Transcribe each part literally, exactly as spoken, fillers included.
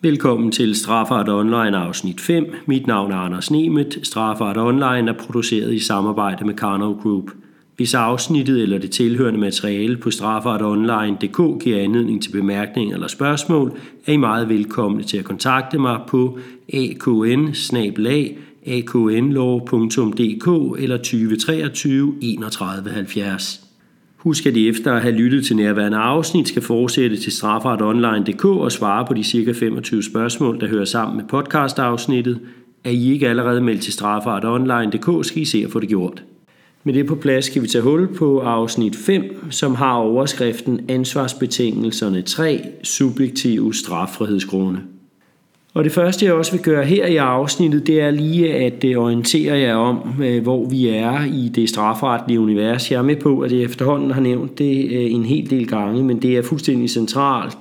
Velkommen til Strafferet Online afsnit fem. Mit navn er Anders Nemeth. Strafferet Online er produceret i samarbejde med Karnov Group. Hvis afsnittet eller det tilhørende materiale på strafferet online punktum d k giver anledning til bemærkninger eller spørgsmål, er I meget velkomne til at kontakte mig på a k n bindestreg a k n law punktum d k eller tyve treogtyve enogtredive halvfjerds. Husk, at I efter at have lyttet til nærværende afsnit skal fortsætte til strafferet online punktum d k og svare på de ca. femogtyve spørgsmål, der hører sammen med podcastafsnittet. Er I ikke allerede meldt til strafferet online punktum d k, skal I se at få det gjort. Med det på plads skal vi tage hul på afsnit fem, som har overskriften Ansvarsbetingelserne tre, subjektive straffrihedsgrunde. Og det første, jeg også vil gøre her i afsnittet, det er lige at orientere jer om, hvor vi er i det strafferetlige univers. Jeg er med på, at jeg efterhånden har nævnt det en hel del gange, men det er fuldstændig centralt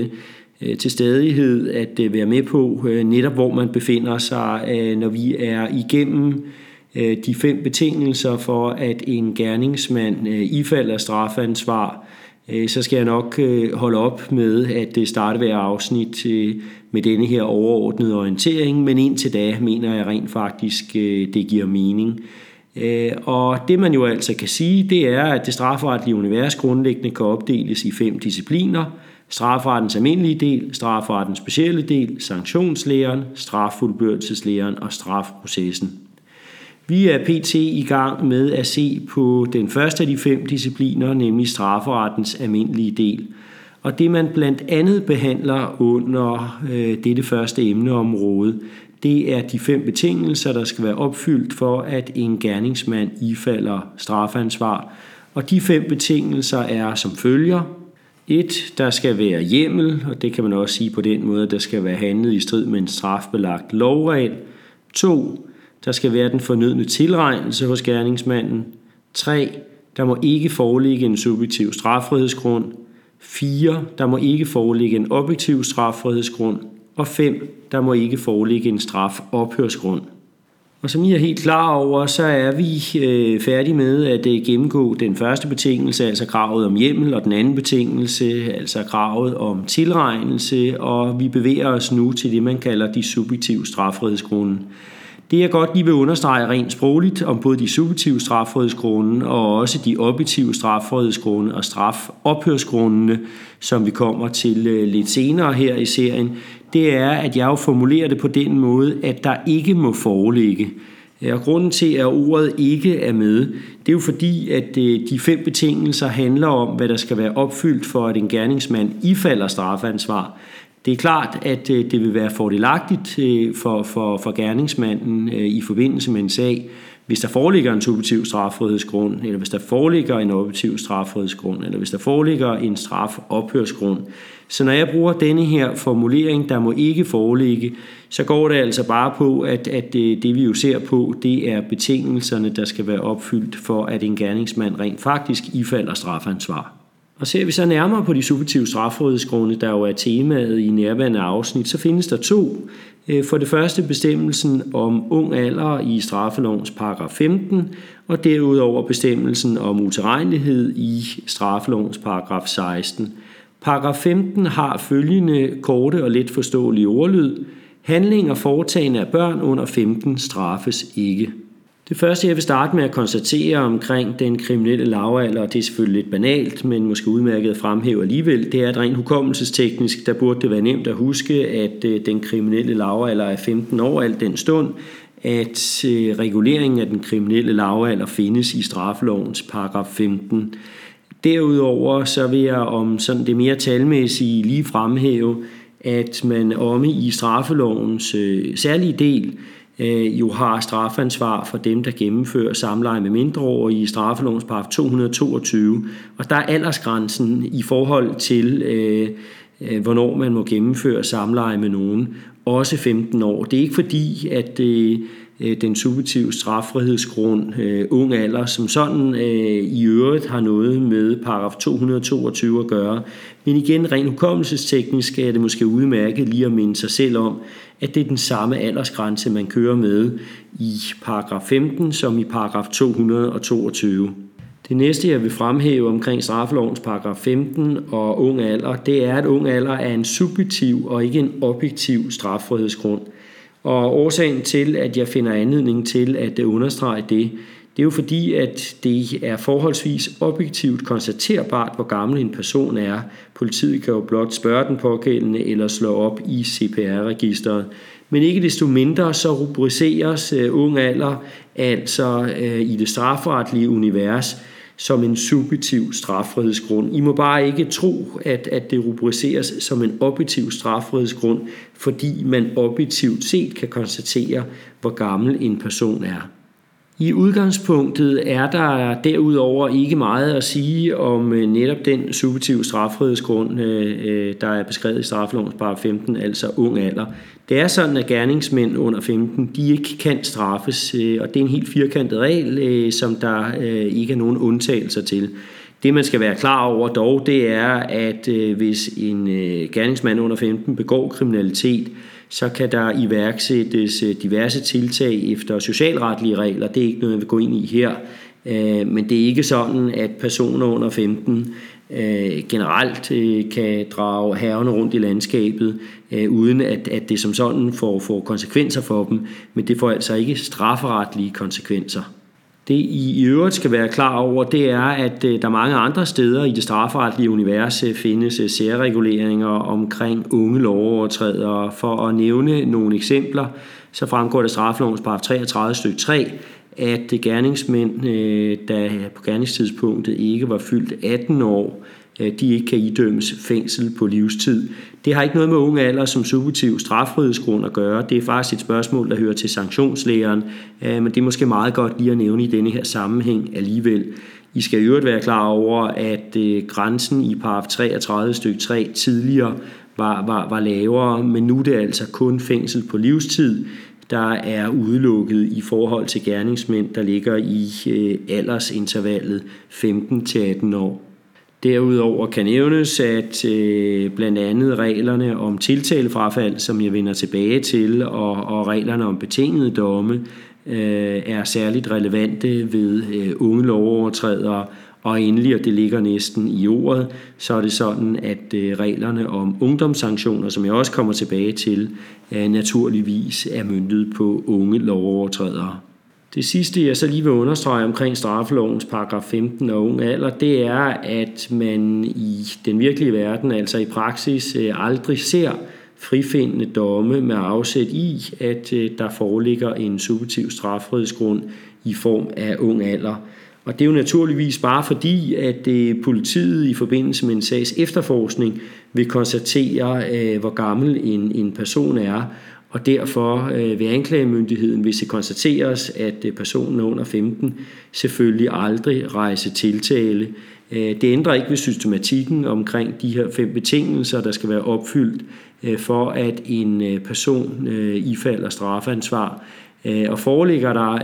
til stadighed at være med på, netop hvor man befinder sig, når vi er igennem de fem betingelser for, at en gerningsmand ifalder strafansvar. Så skal jeg nok holde op med at starte hver afsnit med denne her overordnede orientering, men indtil da mener jeg rent faktisk, det giver mening. Og det man jo altså kan sige, det er, at det strafferetlige univers grundlæggende kan opdeles i fem discipliner. Strafrettens almindelige del, strafrettens specielle del, sanktionslæren, straffuldbyrdelseslæren og strafprocessen. Vi er pt. I gang med at se på den første af de fem discipliner, nemlig strafferettens almindelige del. Og det man blandt andet behandler under øh, dette første emneområde, det er de fem betingelser, der skal være opfyldt for, at en gerningsmand ifalder strafansvar. Og de fem betingelser er som følger. et. Der skal være hjemmel, og det kan man også sige på den måde, at der skal være handlet i strid med en strafbelagt lovregel. to. Der skal være den fornødne tilregnelse hos gerningsmanden. tre. Der må ikke foreligge en subjektiv straffrihedsgrund. fire. Der må ikke foreligge en objektiv straffrihedsgrund. Og fem. Der må ikke foreligge en strafophørsgrund. Og som I er helt klar over, så er vi øh, færdige med at øh, gennemgå den første betingelse, altså kravet om hjemmel, og den anden betingelse, altså kravet om tilregnelse, og vi bevæger os nu til det, man kalder de subjektive straffrihedsgrunde. Det jeg godt lige vil understrege rent sprogligt om både de subjektive straffrihedsgrunde og også de objektive straffrihedsgrunde og strafophørsgrundene, som vi kommer til lidt senere her i serien, det er, at jeg jo formulerer det på den måde, at der ikke må foreligge. Og grunden til, at ordet ikke er med, det er jo fordi, at de fem betingelser handler om, hvad der skal være opfyldt for, at en gerningsmand ifalder strafansvar. Det er klart, at det vil være fordelagtigt for, for, for gerningsmanden i forbindelse med en sag, hvis der foreligger en subjektiv straffrihedsgrund, eller hvis der foreligger en objektiv straffrihedsgrund, eller hvis der foreligger en strafophørsgrund. Så når jeg bruger denne her formulering, der må ikke foreligge, så går det altså bare på, at, at det vi jo ser på, det er betingelserne, der skal være opfyldt for, at en gerningsmand rent faktisk ifalder strafansvar. Og ser vi så nærmere på de subjektive straffrihedsgrunde, der jo er temaet i nærværende afsnit, så findes der to. For det første bestemmelsen om ung alder i straffelovens paragraf femten, og derudover bestemmelsen om utilregnelighed i straffelovens paragraf seksten. Paragraf femten har følgende korte og let forståelige ordlyd. Handlinger foretagne af børn under femten straffes ikke. Det første, jeg vil starte med at konstatere omkring den kriminelle lavalder, og det er selvfølgelig lidt banalt, men måske udmærket at fremhæve alligevel, det er, at rent hukommelsesteknisk, der burde det være nemt at huske, at den kriminelle lavalder er femten år, alt den stund, at reguleringen af den kriminelle lavalder findes i straffelovens paragraf femten. Derudover så vil jeg om sådan det mere talmæssige lige fremhæve, at man omme i straffelovens øh, særlige del, jo har strafansvar for dem, der gennemfører samleje med mindreårige i straffelovens paragraf to hundrede og toogtyve. Og der er aldersgrænsen i forhold til, øh, hvornår man må gennemføre samleje med nogen, også femten år. Det er ikke fordi, at øh, den subjektive straffrihedsgrund, øh, ung alder, som sådan øh, i øvrigt har noget med paragraf to hundrede og toogtyve at gøre. Men igen, rent hukommelsesteknisk er det måske udmærket lige at minde sig selv om, at det er den samme aldersgrænse, man kører med i paragraf femten som i paragraf to hundrede og toogtyve. Det næste, jeg vil fremhæve omkring straffelovens paragraf femten og ung alder, det er, at ung alder er en subjektiv og ikke en objektiv straffrihedsgrund. Og årsagen til, at jeg finder anledning til at understrege det, det er jo fordi, at det er forholdsvis objektivt konstaterbart, hvor gammel en person er. Politiet kan jo blot spørge den pågældende eller slå op i C P R-registeret. Men ikke desto mindre så rubriceres uh, ung alder altså uh, i det strafferetlige univers som en subjektiv straffrihedsgrund. I må bare ikke tro, at, at det rubriceres som en objektiv straffrihedsgrund, fordi man objektivt set kan konstatere, hvor gammel en person er. I udgangspunktet er der derudover ikke meget at sige om netop den subjektive straffrihedsgrund, der er beskrevet i straffelovens paragraf femten, altså ung alder. Det er sådan, at gerningsmænd under femten, de ikke kan straffes, og det er en helt firkantet regel, som der ikke er nogen undtagelser til. Det, man skal være klar over dog, det er, at hvis en gerningsmand under femten begår kriminalitet, så kan der iværksættes diverse tiltag efter socialretlige regler. Det er ikke noget, jeg vil gå ind i her. Men det er ikke sådan, at personer under femten generelt kan drage hærgerne rundt i landskabet, uden at, at det som sådan får, får konsekvenser for dem. Men det får altså ikke strafferetlige konsekvenser. Det I i øvrigt skal være klar over, det er, at der mange andre steder i det strafferetlige univers findes særreguleringer omkring unge lovovertrædere. For at nævne nogle eksempler, så fremgår det straffelovens paragraf treogtredive stykke tre, at gerningsmænd, der på gerningstidspunktet ikke var fyldt atten år, de ikke kan idømmes fængsel på livstid. Det har ikke noget med unge alder som subjektiv straffrihedsgrund at gøre. Det er faktisk et spørgsmål, der hører til sanktionslæren, men det er måske meget godt lige at nævne i denne her sammenhæng alligevel. I skal i øvrigt være klar over, at grænsen i paragraf treogtredive stykke tre tidligere var, var, var lavere, men nu er det altså kun fængsel på livstid, der er udelukket i forhold til gerningsmænd, der ligger i aldersintervallet femten til atten år. Derudover kan nævnes, at øh, blandt andet reglerne om tiltalefrafald, som jeg vender tilbage til, og, og reglerne om betingede domme, øh, er særligt relevante ved øh, unge lovovertrædere. Og endelig, og det ligger næsten i ordet, så er det sådan, at øh, reglerne om ungdomssanktioner, som jeg også kommer tilbage til, øh, naturligvis er møntet på unge lovovertrædere. Det sidste, jeg så lige vil understrege omkring straffelovens paragraf femten og ung alder, det er, at man i den virkelige verden, altså i praksis, aldrig ser frifindende domme med afsæt i, at der foreligger en subjektiv straffrihedsgrund i form af ung alder. Og det er jo naturligvis bare fordi, at politiet i forbindelse med en sags efterforskning vil konstatere, hvor gammel en, en person er, og derfor vil anklagemyndigheden, hvis det konstateres, at personen er under femten, selvfølgelig aldrig rejse tiltale. Det ændrer ikke ved systematikken omkring de her fem betingelser, der skal være opfyldt for, at en person ifalder strafansvar. Og foreligger der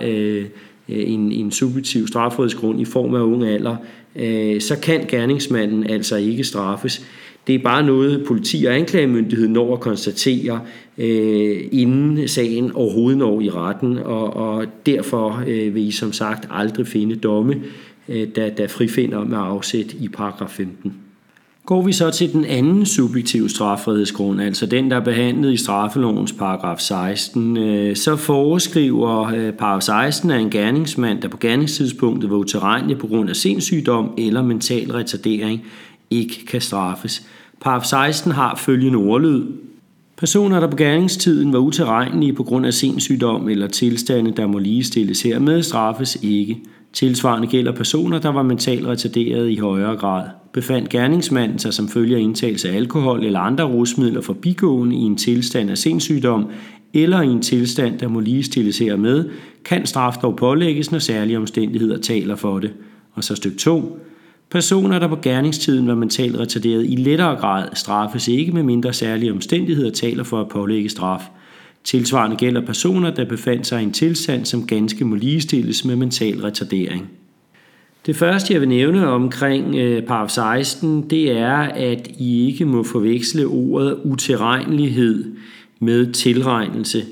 en, en subjektiv straffrihedsgrund i form af ung alder, så kan gerningsmanden altså ikke straffes. Det er bare noget, politi og anklagemyndigheden når at konstatere, øh, inden sagen overhovedet når i retten, og, og derfor øh, vil I som sagt aldrig finde domme, øh, der, der frifinder med afsæt i paragraf femten. Går vi så til den anden subjektive straffrihedsgrund, altså den, der er behandlet i straffelovens paragraf seksten, øh, så foreskriver øh, paragraf seksten, at en gerningsmand, der på gerningstidspunktet var utilregnelig på grund af sindssygdom eller mental retardering, ikke kan straffes. Paragraf seksten har følgende ordlyd. Personer, der på gerningstiden var utilregnelige på grund af sindssygdom eller tilstande, der må ligestilles hermed, straffes ikke. Tilsvarende gælder personer, der var mentalt retarderet i højere grad. Befandt gerningsmanden sig som følge af indtagelse af alkohol eller andre rusmidler forbigående i en tilstand af sindssygdom eller i en tilstand, der må ligestilles hermed, kan straf dog pålægges, når særlige omstændigheder taler for det. Og så stykke to. Personer, der på gerningstiden var mentalt retarderet i lettere grad, straffes ikke, med mindre særlige omstændigheder taler for at pålægge straf. Tilsvarende gælder personer, der befandt sig i en tilstand, som ganske må ligestilles med mental retardering. Det første, jeg vil nævne omkring øh, paragraf seksten, det er, at I ikke må forveksle ordet utilregnelighed med tilregnelse.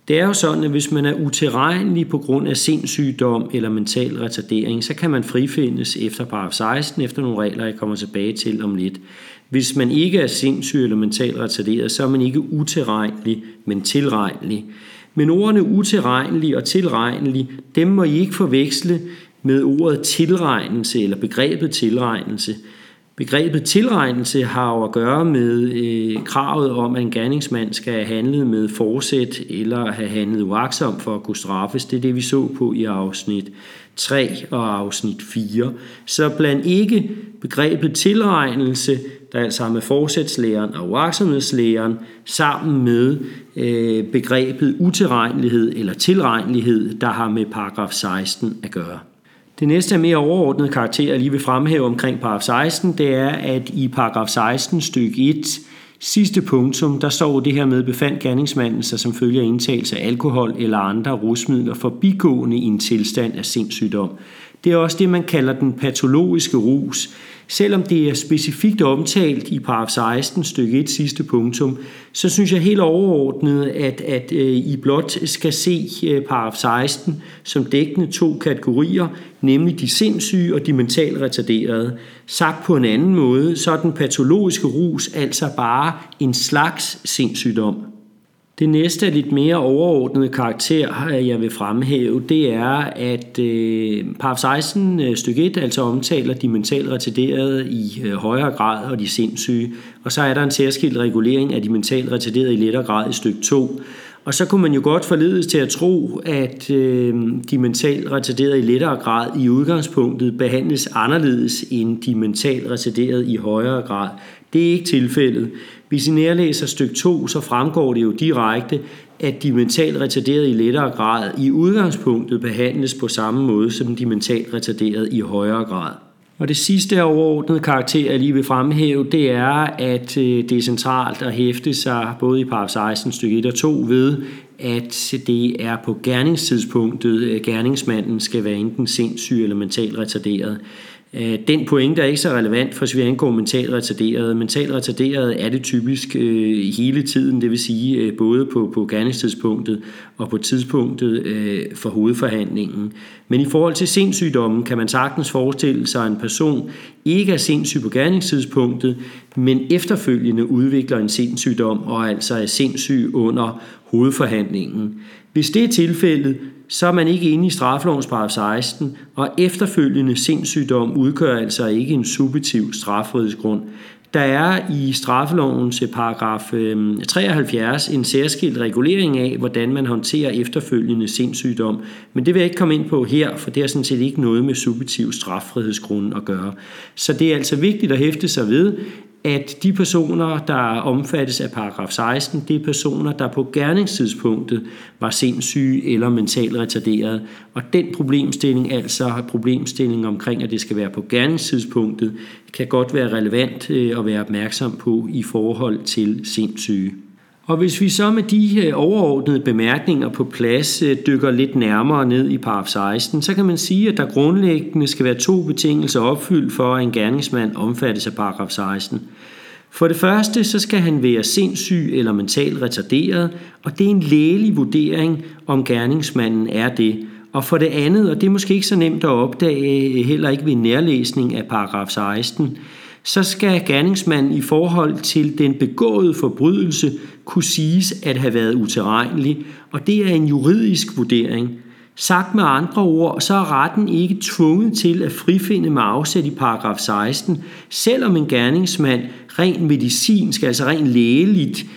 Det er jo sådan, at hvis man er utilregnelig på grund af sindssygdom eller mental retardering, så kan man frifindes efter paragraf seksten, efter nogle regler, jeg kommer tilbage til om lidt. Hvis man ikke er sindssyg eller mentalt retarderet, så er man ikke utilregnelig, men tilregnelig. Men ordene utilregnelig og tilregnelig, dem må I ikke forveksle med ordet tilregnelse eller begrebet tilregnelse. Begrebet tilregnelse har jo at gøre med øh, kravet om, at en gerningsmand skal have handlet med forsæt eller have handlet uagtsomt for at kunne straffes. Det er det, vi så på i afsnit tre og afsnit fire. Så bland ikke begrebet tilregnelse, der altså har med forsætslæren og uagtsomhedslæren, sammen med øh, begrebet utilregnelighed eller tilregnelighed, der har med paragraf seksten at gøre. Det næste er mere overordnet karakter, jeg lige vil fremhæve omkring paragraf seksten, det er, at i paragraf seksten stykke et, sidste punktum, der står det her med, befandt gerningsmanden sig som følge af indtagelse af alkohol eller andre rusmidler forbigående i en tilstand af sindssygdom. Det er også det, man kalder den patologiske rus. Selvom det er specifikt omtalt i paragraf seksten stykke et sidste punktum, så synes jeg helt overordnet, at, at øh, I blot skal se øh, paragraf seksten som dækkende to kategorier, nemlig de sindssyge og de mentalt retarderede. Sagt på en anden måde, så er den patologiske rus altså bare en slags sindssygdom. Det næste er lidt mere overordnet karakter, jeg vil fremhæve, det er, at øh, paragraf seksten stykke et altså omtaler de mentalt retarderede i øh, højere grad og de sindssyge, og så er der en særskilt regulering af de mentalt retarderede i lettere grad i stykke to. Og så kunne man jo godt forledes til at tro, at øh, de mentalt retarderede i lettere grad i udgangspunktet behandles anderledes end de mentalt retarderede i højere grad. Det er ikke tilfældet. Hvis I nærlæser stykke to, så fremgår det jo direkte, at de mentalt retarderede i lettere grad i udgangspunktet behandles på samme måde som de mentalt retarderede i højere grad. Og det sidste overordnede karakter, jeg lige vil fremhæve, det er, at det er centralt at hæfte sig både i paragraf seksten stykke et og to ved, at det er på gerningstidspunktet, gerningsmanden skal være enten sindssyg eller mentalt retarderet. Den pointe er ikke så relevant, for så vi angår mentalt retarderet. Mentalt retarderet er det typisk øh, hele tiden, det vil sige øh, både på, på gerningstidspunktet og på tidspunktet øh, for hovedforhandlingen. Men i forhold til sindssygdommen kan man sagtens forestille sig, at en person ikke er sindssyg på gerningstidspunktet, men efterfølgende udvikler en sindssygdom og altså er sindssyg under hovedforhandlingen. Hvis det er tilfældet, så er man ikke inde i straffelovens paragraf seksten, og efterfølgende sindssygdom udgør altså ikke en subjektiv straffrihedsgrund. Der er i straffelovens paragraf treoghalvfjerds en særskilt regulering af, hvordan man håndterer efterfølgende sindssygdom, men det vil jeg ikke komme ind på her, for det har sådan set ikke noget med subjektiv straffrihedsgrund at gøre. Så det er altså vigtigt at hæfte sig ved, at de personer, der omfattes af paragraf seksten, det er personer, der på gerningstidspunktet var sindssyge eller mentalt retarderede. Og den problemstilling, altså problemstilling omkring, at det skal være på gerningstidspunktet, kan godt være relevant at være opmærksom på i forhold til sindssyge. Og hvis vi så med de overordnede bemærkninger på plads dykker lidt nærmere ned i paragraf seksten, så kan man sige, at der grundlæggende skal være to betingelser opfyldt for, at en gerningsmand omfattes af paragraf seksten. For det første, så skal han være sindssyg eller mentalt retarderet, og det er en lægelig vurdering, om gerningsmanden er det. Og for det andet, og det er måske ikke så nemt at opdage, heller ikke ved nærlæsning af paragraf seksten, så skal gerningsmanden i forhold til den begåede forbrydelse kunne siges at have været utilregnelig, og det er en juridisk vurdering. Sagt med andre ord, så er retten ikke tvunget til at frifinde med afsæt i paragraf seksten, selvom en gerningsmand rent medicinsk, altså rent lægeligt,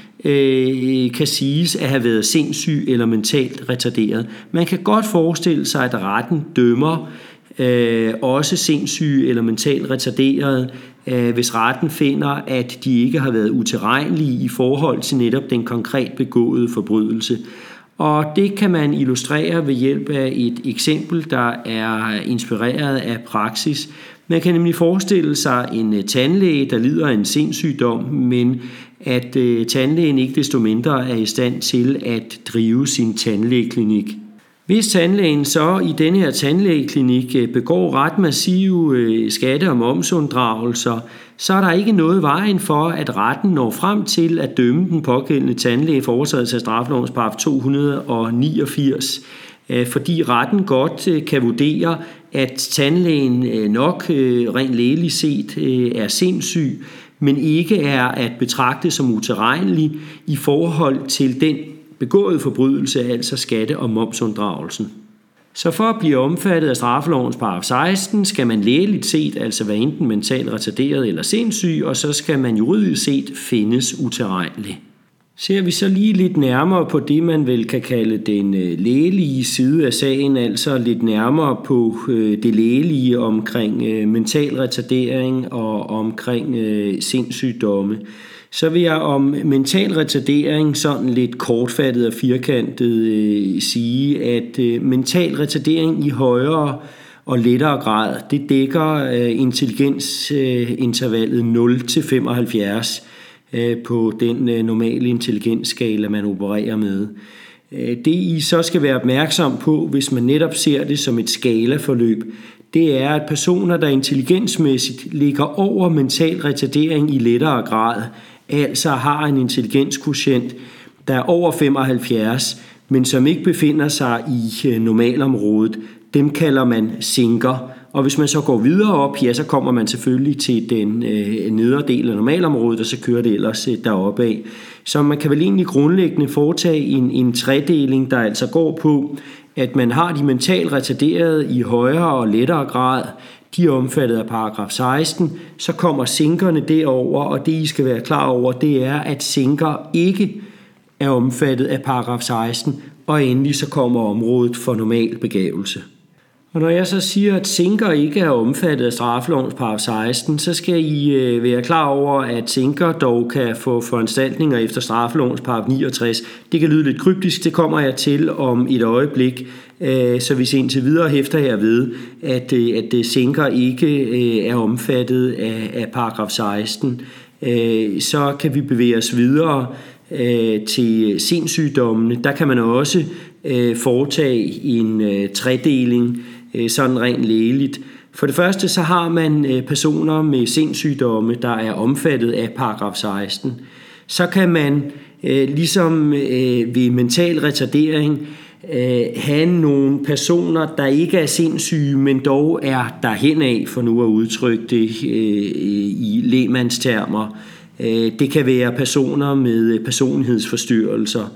øh, kan siges at have været sindssyg eller mentalt retarderet. Man kan godt forestille sig, at retten dømmer øh, også sindssyge eller mentalt retarderede, øh, hvis retten finder, at de ikke har været utilregnelige i forhold til netop den konkret begåede forbrydelse. Og det kan man illustrere ved hjælp af et eksempel, der er inspireret af praksis. Man kan nemlig forestille sig en tandlæge, der lider af en sindssygdom, men at tandlægen ikke desto mindre er i stand til at drive sin tandlægeklinik. Hvis tandlægen så i denne her tandlægeklinik begår ret massive skatte- og momsunddragelser, så er der ikke noget vejen for, at retten når frem til at dømme den pågældende tandlæge for overtrædelse af straffelovens paragraf to hundrede og niogfirs, fordi retten godt kan vurdere, at tandlægen nok rent lægeligt set er sindssyg, men ikke er at betragte som utilregnelig i forhold til den begået forbrydelse, altså skatte- og momsunddragelsen. Så for at blive omfattet af straffelovens paragraf seksten, skal man lægeligt set altså være enten mentalt retarderet eller sindssyg, og så skal man juridisk set findes utilregnelig. Ser vi så lige lidt nærmere på det, man vel kan kalde den lægelige side af sagen, altså lidt nærmere på det lægelige omkring mental retardering og omkring sindssygdomme, så vil jeg om mental retardering sådan lidt kortfattet og firkantet øh, sige, at øh, mental retardering i højere og lettere grad, det dækker øh, intelligensintervallet nul til femoghalvfjerds øh, på den øh, normale intelligensskala, man opererer med. Det I så skal være opmærksom på, hvis man netop ser det som et skalaforløb, det er, at personer, der intelligensmæssigt ligger over mental retardering i lettere grad, altså har en intelligenskvotient, der er over femoghalvfjerds, men som ikke befinder sig i normalområdet, dem kalder man sinker. Og hvis man så går videre op, ja, så kommer man selvfølgelig til den øh, nedre del af normalområdet, og så kører det ellers øh, deroppe af. Så man kan vel egentlig grundlæggende foretage en, en tredeling, der altså går på, at man har de mentalt retarderede i højere og lettere grad, de er omfattet af paragraf seksten, så kommer sinkerne derover, og det I skal være klar over, det er, at sinker ikke er omfattet af paragraf seksten, og endelig så kommer området for normal begavelse. Og når jeg så siger, at sinker ikke er omfattet af straffelovens paragraf seksten, så skal I være klar over, at sinker dog kan få foranstaltninger efter straffelovens paragraf niogtres. Det kan lyde lidt kryptisk, det kommer jeg til om et øjeblik, så hvis indtil videre hæfter jeg ved, at, at sinker ikke er omfattet af, af paragraf seksten, så kan vi bevæge os videre til sindssygdommene. Der kan man også foretage en tredeling, sådan rent lægeligt. For det første så har man personer med sindssygdomme, der er omfattet af paragraf seksten. Så kan man ligesom ved mental retardering have nogle personer, der ikke er sindssyge, men dog er derhenad, for nu at udtrykke det i lægmandstermer. Det kan være personer med personlighedsforstyrrelser.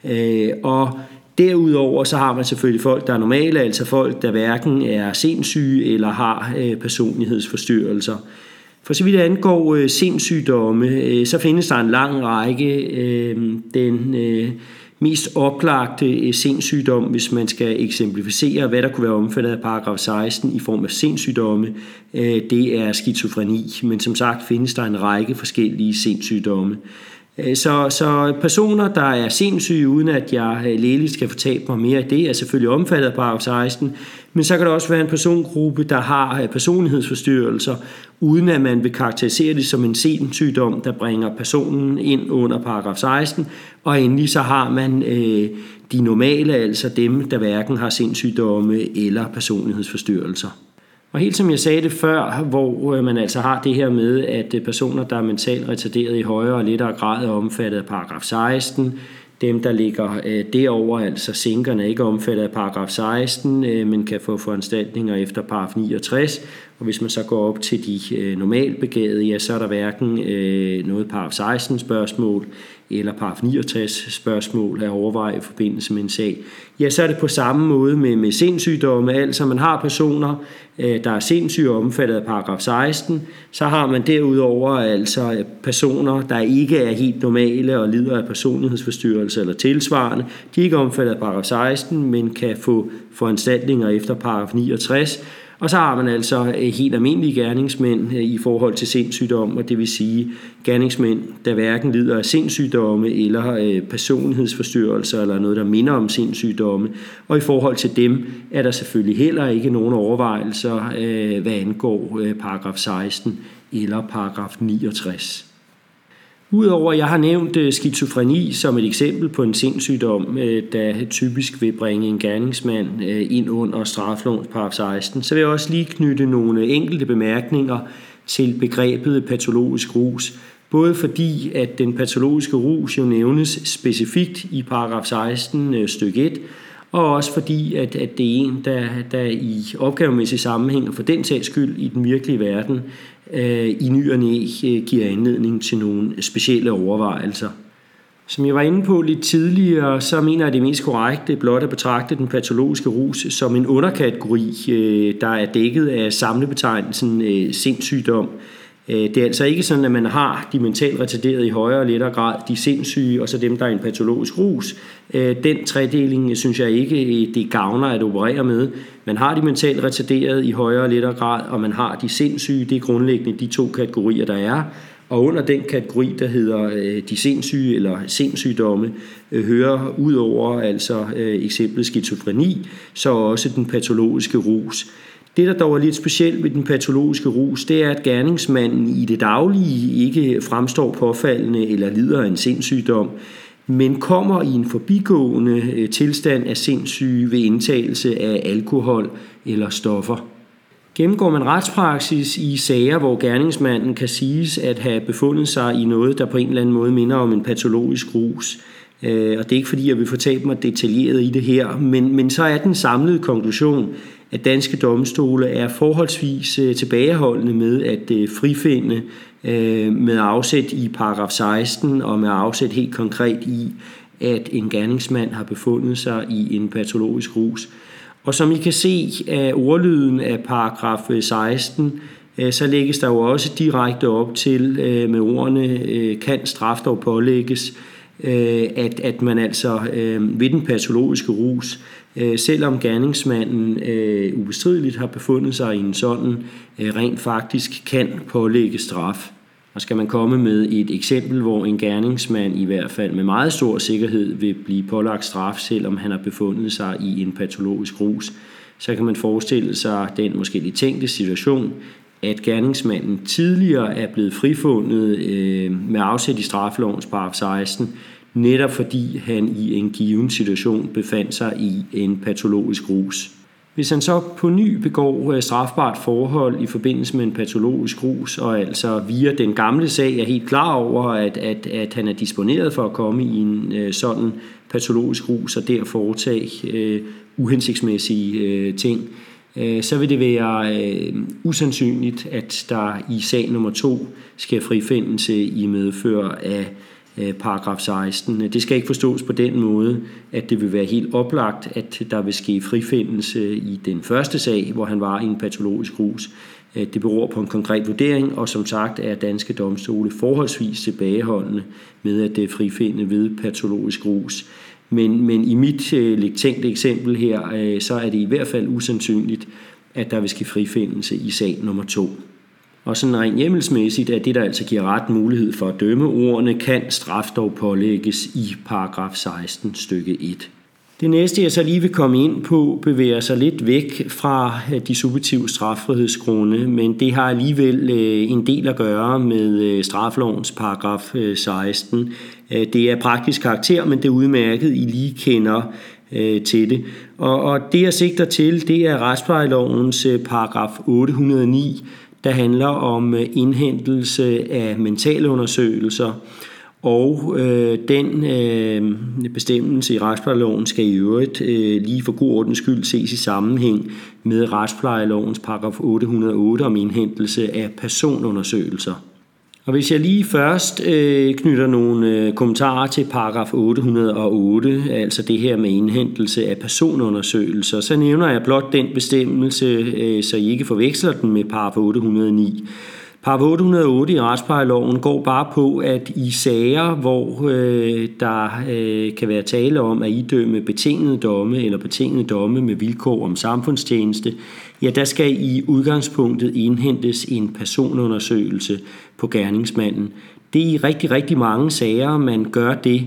Og derudover så har man selvfølgelig folk, der er normale, altså folk, der hverken er sindssyge eller har personlighedsforstyrrelser. For så vidt angår sindssygdomme, så findes der en lang række. Den mest oplagte sindssygdom, hvis man skal eksemplificere, hvad der kunne være omfattet af paragraf seksten i form af sindssygdomme, det er skizofreni. Men som sagt findes der en række forskellige sindssygdomme. Så, så personer, der er sindssyge, uden at jeg lægeligt skal fortabe mig mere af det, er selvfølgelig omfattet af paragraf seksten. Men så kan der også være en persongruppe, der har personlighedsforstyrrelser, uden at man vil karakterisere det som en sindssygdom, der bringer personen ind under paragraf seksten. Og endelig så har man øh, de normale, altså dem, der hverken har sindssygdomme eller personlighedsforstyrrelser. Og helt som jeg sagde det før, hvor man altså har det her med, at personer, der er mentalt retarderet i højere og lettere grad, er omfattet af paragraf seksten. Dem, der ligger derover, altså sinkerne, er ikke omfattet af paragraf seksten, men kan få foranstaltninger efter paragraf niogtres. Og hvis man så går op til de normalbegavede, ja, så er der hverken noget paragraf seksten spørgsmål eller paragraf niogtres spørgsmål at overveje i forbindelse med en sag. Ja, så er det på samme måde med, med sindssygdomme. Altså man har personer, der er sindssyge og omfattet af paragraf seksten. Så har man derudover altså personer, der ikke er helt normale og lider af personlighedsforstyrrelse eller tilsvarende. De er ikke omfattet af paragraf seksten, men kan få foranstaltninger efter paragraf niogtres. Og så har man altså helt almindelige gerningsmænd i forhold til sindssygdom, og det vil sige gerningsmænd, der hverken lider af sindssygdomme eller personlighedsforstyrrelser eller noget, der minder om sindssygdomme. Og i forhold til dem er der selvfølgelig heller ikke nogen overvejelser, hvad angår paragraf seksten eller paragraf niogtres. Udover at jeg har nævnt skizofreni som et eksempel på en sindssygdom, der typisk vil bringe en gerningsmand ind under straffelovens paragraf seksten, så vil jeg også lige knytte nogle enkelte bemærkninger til begrebet patologisk rus. Både fordi, at den patologiske rus jo nævnes specifikt i paragraf seksten stykke et, og også fordi, at, at det er en, der, der i opgavemæssig sammenhæng, og for den sags skyld i den virkelige verden, øh, i ny og næ øh, giver anledning til nogle specielle overvejelser. Som jeg var inde på lidt tidligere, så mener jeg det mest korrekte blot at betragte den patologiske rus som en underkategori, øh, der er dækket af samlebetegnelsen øh, sindssygdom. Det er altså ikke sådan, at man har de mentalt retarderede i højere og lettere grad, de sindssyge, og så dem, der er en patologisk rus. Den tredeling synes jeg ikke, det gavner at operere med. Man har de mentalt retarderede i højere og lettere grad, og man har de sindssyge. Det er grundlæggende de to kategorier, der er. Og under den kategori, der hedder de sindssyge eller sindssygdomme, hører ud over altså eksemplet skizofreni, så også den patologiske rus. Det, der dog er lidt specielt ved den patologiske rus, det er, at gerningsmanden i det daglige ikke fremstår påfaldende eller lider af en sindssygdom, men kommer i en forbigående tilstand af sindssyge ved indtagelse af alkohol eller stoffer. Gennemgår man retspraksis i sager, hvor gerningsmanden kan siges at have befundet sig i noget, der på en eller anden måde minder om en patologisk rus, og det er ikke fordi, jeg vil fortabe mig detaljeret i det her, men, men så er den samlede konklusion, at danske domstole er forholdsvis tilbageholdende med at frifinde med afsæt i paragraf seksten og med afsæt helt konkret i, at en gerningsmand har befundet sig i en patologisk rus. Og som I kan se af ordlyden af paragraf seksten, så lægges der jo også direkte op til med ordene kan straf dog pålægges, at, at man altså ved den patologiske rus, selvom gerningsmanden ubestrideligt har befundet sig i en sådan, rent faktisk kan pålægge straf. Og skal man komme med et eksempel, hvor en gerningsmand i hvert fald med meget stor sikkerhed vil blive pålagt straf, selvom han har befundet sig i en patologisk rus, så kan man forestille sig den måske lidt tænkte situation, at gerningsmanden tidligere er blevet frifundet med afsæt i straffelovens paragraf seksten, netop fordi han i en given situation befandt sig i en patologisk rus. Hvis han så på ny begår strafbart forhold i forbindelse med en patologisk rus, og altså via den gamle sag er helt klar over, at, at, at han er disponeret for at komme i en øh, sådan patologisk rus og der foretage øh, uhensigtsmæssige øh, ting, øh, så vil det være øh, usandsynligt, at der i sag nummer to sker frifindelse i medfør af paragraf seksten. Det skal ikke forstås på den måde, at det vil være helt oplagt, at der vil ske frifindelse i den første sag, hvor han var i en patologisk rus. Det beror på en konkret vurdering, og som sagt er danske domstole forholdsvis tilbageholdende med at frifinde ved patologisk rus. Men, men i mit lidt tænkte eksempel her, så er det i hvert fald usandsynligt, at der vil ske frifindelse i sag nummer to. Og sådan rent hjemmelsmæssigt er det, der altså giver ret mulighed for at dømme ordene, kan straf dog pålægges i paragraf seksten stykke et. Det næste, jeg så lige vil komme ind på, bevæger sig lidt væk fra de subjektive straffrihedsgrunde, men det har alligevel en del at gøre med straffelovens paragraf seksten. Det er praktisk karakter, men det er udmærket, I lige kender til det. Og, og det, jeg sigter til, det er retsplejelovens paragraf otte hundrede og ni, der handler om indhentelse af mentalundersøgelser, og øh, den øh, bestemmelse i retsplejeloven skal i øvrigt øh, lige for god ordens skyld ses i sammenhæng med retsplejelovens paragraf otte hundrede og otte om indhentelse af personundersøgelser. Og hvis jeg lige først øh, knytter nogle øh, kommentarer til paragraf otte hundrede og otte, altså det her med indhentelse af personundersøgelser, så nævner jeg blot den bestemmelse, øh, så I ikke forveksler den med paragraf otte hundrede og ni. Paragraf otte hundrede og otte i retsplejeloven går bare på, at i sager, hvor øh, der øh, kan være tale om at idømme betingede domme eller betingede domme med vilkår om samfundstjeneste, ja, der skal i udgangspunktet indhentes en personundersøgelse på gerningsmanden. Det er i rigtig, rigtig mange sager, man gør det,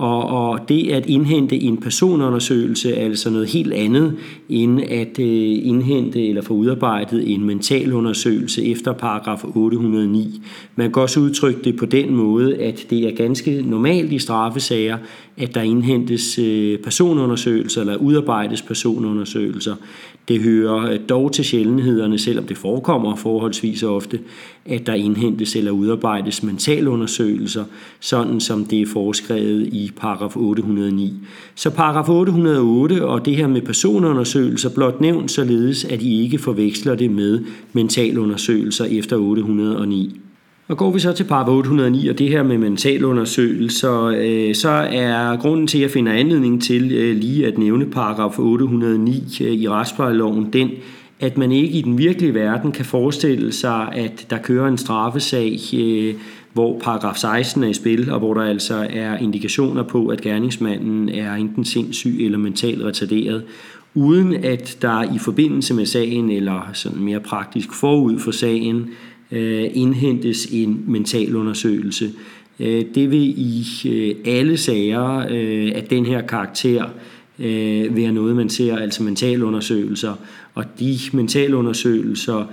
Og, og det at indhente en personundersøgelse er altså noget helt andet, end at øh, indhente eller få udarbejdet en mentalundersøgelse efter paragraf otte hundrede og ni. Man kan også udtrykke det på den måde, at det er ganske normalt i straffesager, at der indhentes øh, personundersøgelser eller udarbejdes personundersøgelser. Det hører dog til sjældenhederne, selvom det forekommer forholdsvis ofte, at der indhentes eller udarbejdes mentalundersøgelser, sådan som det er foreskrevet i paragraf otte hundrede og ni. Så paragraf otte hundrede og otte og det her med personundersøgelser blot nævnt således, at I ikke forveksler det med mentalundersøgelser efter otte hundrede og ni. Og går vi så til paragraf otte hundrede og ni og det her med mentalundersøgelser, øh, så er grunden til, at jeg finder anledning til øh, lige at nævne paragraf otte hundrede og ni øh, i retsplejeloven den, at man ikke i den virkelige verden kan forestille sig, at der kører en straffesag, øh, hvor paragraf seksten er i spil, og hvor der altså er indikationer på, at gerningsmanden er enten sindssyg eller mentalt retarderet, uden at der i forbindelse med sagen, eller sådan mere praktisk forud for sagen, indhentes en mentalundersøgelse. Det vil i alle sager af den her karakter være noget, man ser, altså mentalundersøgelser. Og de mentalundersøgelser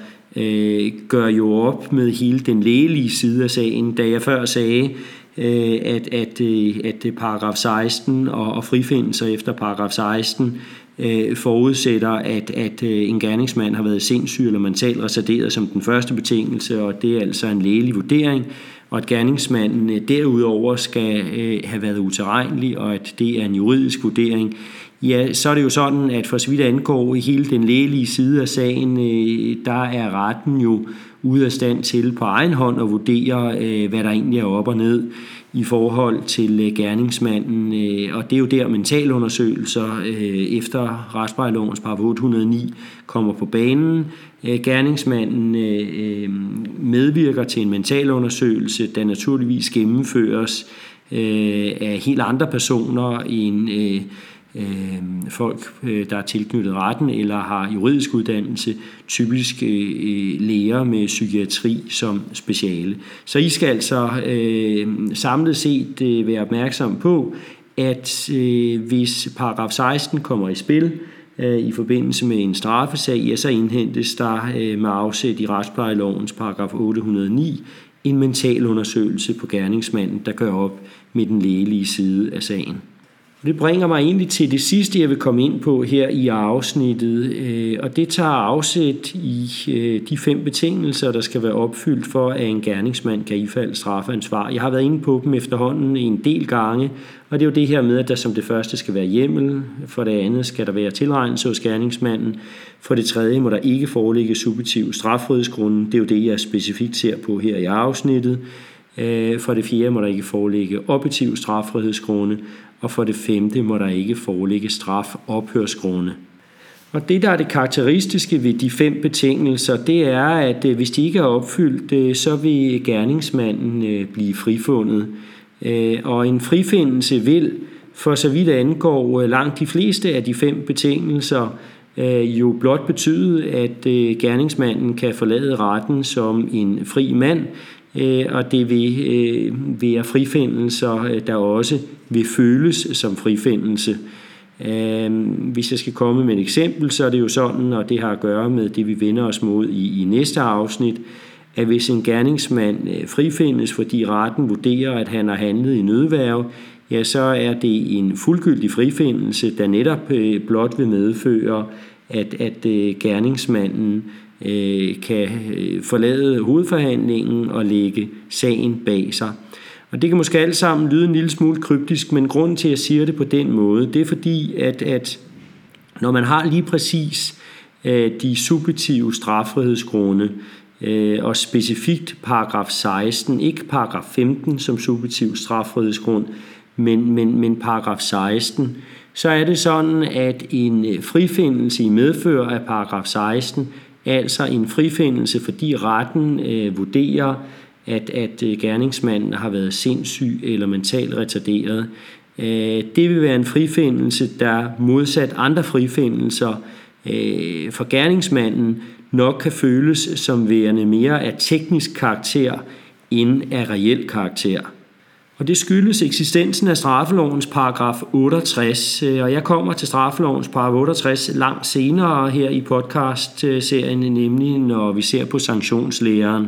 gør jo op med hele den lægelige side af sagen. Da jeg før sagde, at, at, at paragraf seksten og, og frifindelser efter paragraf seksten forudsætter, at, at en gerningsmand har været sindssyg eller mentalt retarderet som den første betingelse, og det er altså en lægelig vurdering, og at gerningsmanden derudover skal have været utilregnelig, og at det er en juridisk vurdering. Ja, så er det jo sådan, at for så vidt angår i hele den lægelige side af sagen, der er retten jo ude af stand til på egen hånd at vurdere, hvad der egentlig er op og ned i forhold til gerningsmanden, og det er jo der mentalundersøgelser efter retsplejelovens paragraf otte hundrede og ni kommer på banen. Gerningsmanden medvirker til en mentalundersøgelse, der naturligvis gennemføres af helt andre personer end folk, der er tilknyttet retten eller har juridisk uddannelse, typisk læger med psykiatri som speciale. Så I skal altså øh, samlet set øh, være opmærksom på, at øh, hvis paragraf seksten kommer i spil øh, i forbindelse med en straffesag, ja, så indhentes der øh, med afsæt i retsplejelovens paragraf otte hundrede og ni en mentalundersøgelse på gerningsmanden, der gør op med den lægelige side af sagen. Det bringer mig egentlig til det sidste, jeg vil komme ind på her i afsnittet, og det tager afsæt i de fem betingelser, der skal være opfyldt for, at en gerningsmand kan ifalde strafansvar. Jeg har været inde på dem efterhånden en del gange, og det er jo det her med, at der som det første skal være hjemmel, for det andet skal der være tilregnelse hos gerningsmanden, for det tredje må der ikke foreligge subjektiv straffrihedsgrunde, det er jo det, jeg specifikt ser på her i afsnittet. For det fjerde må der ikke foreligge objektiv straffrihedsgrunde, og for det femte må der ikke foreligge strafophørsgrunde. Og det, der er det karakteristiske ved de fem betingelser, det er, at hvis de ikke er opfyldt, så vil gerningsmanden blive frifundet. Og en frifindelse vil, for så vidt angår langt de fleste af de fem betingelser, jo blot betyde, at gerningsmanden kan forlade retten som en fri mand, og det vil være frifindelser, der også vil føles som frifindelse. Hvis jeg skal komme med et eksempel, så er det jo sådan, og det har at gøre med det, vi vender os mod i, i næste afsnit, at hvis en gerningsmand frifindes, fordi retten vurderer, at han har handlet i nødværge, ja, så er det en fuldgyldig frifindelse, der netop blot vil medføre, at, at gerningsmanden kan forlade hovedforhandlingen og lægge sagen bag sig. Og det kan måske alt sammen lyde en lille smule kryptisk, men grunden til, at jeg siger det på den måde, det er fordi, at, at når man har lige præcis øh, de subjektive straffrihedsgrunde, øh, og specifikt paragraf seksten, ikke paragraf femten som subjektiv straffrihedsgrund, men, men, men paragraf seksten, så er det sådan, at en frifindelse i medfør af paragraf seksten, altså en frifindelse, fordi retten øh, vurderer, at, at gerningsmanden har været sindssyg eller mentalt retarderet. Øh, det vil være en frifindelse, der modsat andre frifindelser øh, for gerningsmanden nok kan føles som værende mere af teknisk karakter end af reel karakter. Og det skyldes eksistensen af straffelovens paragraf otteogtres, og jeg kommer til straffelovens paragraf otteogtres langt senere her i podcast-serien, nemlig når vi ser på sanktionslæren.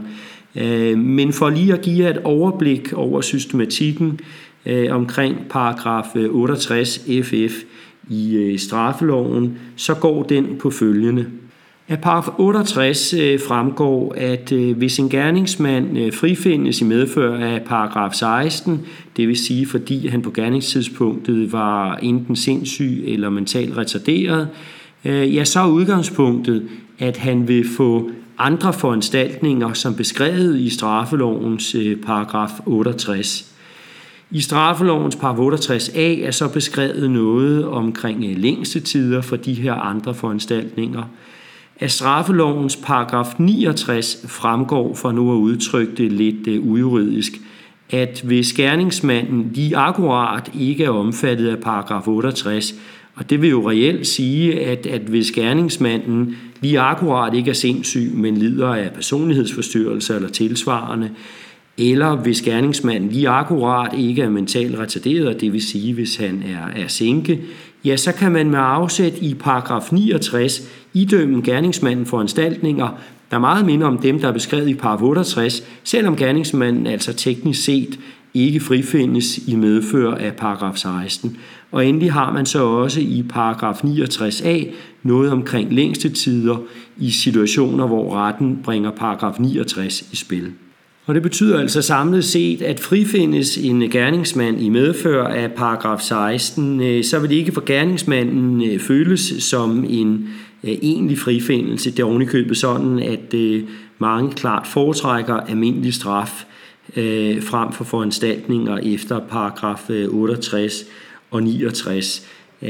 Men for lige at give et overblik over systematikken omkring paragraf otteogtres F F i straffeloven, så går den på følgende. Af paragraf otteogtres fremgår, at hvis en gerningsmand frifindes i medfør af paragraf seksten, det vil sige fordi han på gerningstidspunktet var enten sindssyg eller mentalt retarderet, ja, så er udgangspunktet, at han vil få andre foranstaltninger som beskrevet i straffelovens paragraf otteogtres. I straffelovens paragraf otteogtres A er så beskrevet noget omkring længstetider for de her andre foranstaltninger. Af straffelovens paragraf niogtres fremgår, for nu at udtrykke det lidt ujuridisk, at hvis gerningsmanden lige akkurat ikke er omfattet af paragraf otteogtres, og det vil jo reelt sige, at, at hvis gerningsmanden lige akkurat ikke er sindssyg, men lider af personlighedsforstyrrelser eller tilsvarende, eller hvis gerningsmanden lige akkurat ikke er mentalt retarderet, det vil sige, hvis han er, er sinke, ja, så kan man med afsæt i paragraf niogtres idømme gerningsmanden foranstaltninger, der meget minder om dem, der er beskrevet i paragraf otteogtres, selvom gerningsmanden altså teknisk set ikke frifindes i medfør af paragraf seksten. Og endelig har man så også i paragraf niogtres A noget omkring længstetider i situationer, hvor retten bringer paragraf niogtres i spil. Og det betyder altså samlet set, at frifindes en gerningsmand i medfør af paragraf seksten, så vil det ikke for gerningsmanden føles som en egentlig frifindelse. Det er ovenikøbet sådan, at mange klart foretrækker almindelig straf frem for foranstaltninger efter paragraf otteogtres og niogtres.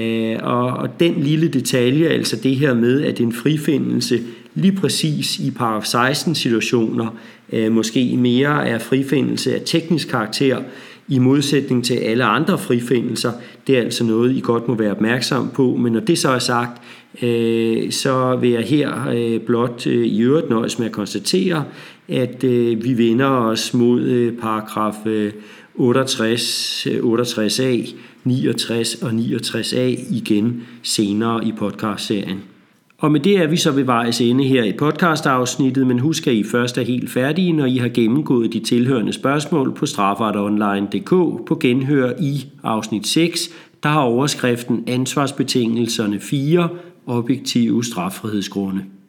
Og den lille detalje, altså det her med, at en frifindelse lige præcis i paragraf seksten situationer måske mere er frifindelse af teknisk karakter i modsætning til alle andre frifindelser, det er altså noget, I godt må være opmærksom på. Men når det så er sagt, så vil jeg her blot i øvrigt nøjes med at konstatere, at vi vender os mod paragraf otteogtres, otteogtres A, niogtres og niogtres A igen senere i podcastserien. Og med det er vi så ved vejs ende her i podcastafsnittet, men husk, at I først er helt færdige, når I har gennemgået de tilhørende spørgsmål på strafferetonline punktum d k på genhør i afsnit seks, der har overskriften Ansvarsbetingelserne fire, objektive straffrihedsgrunde.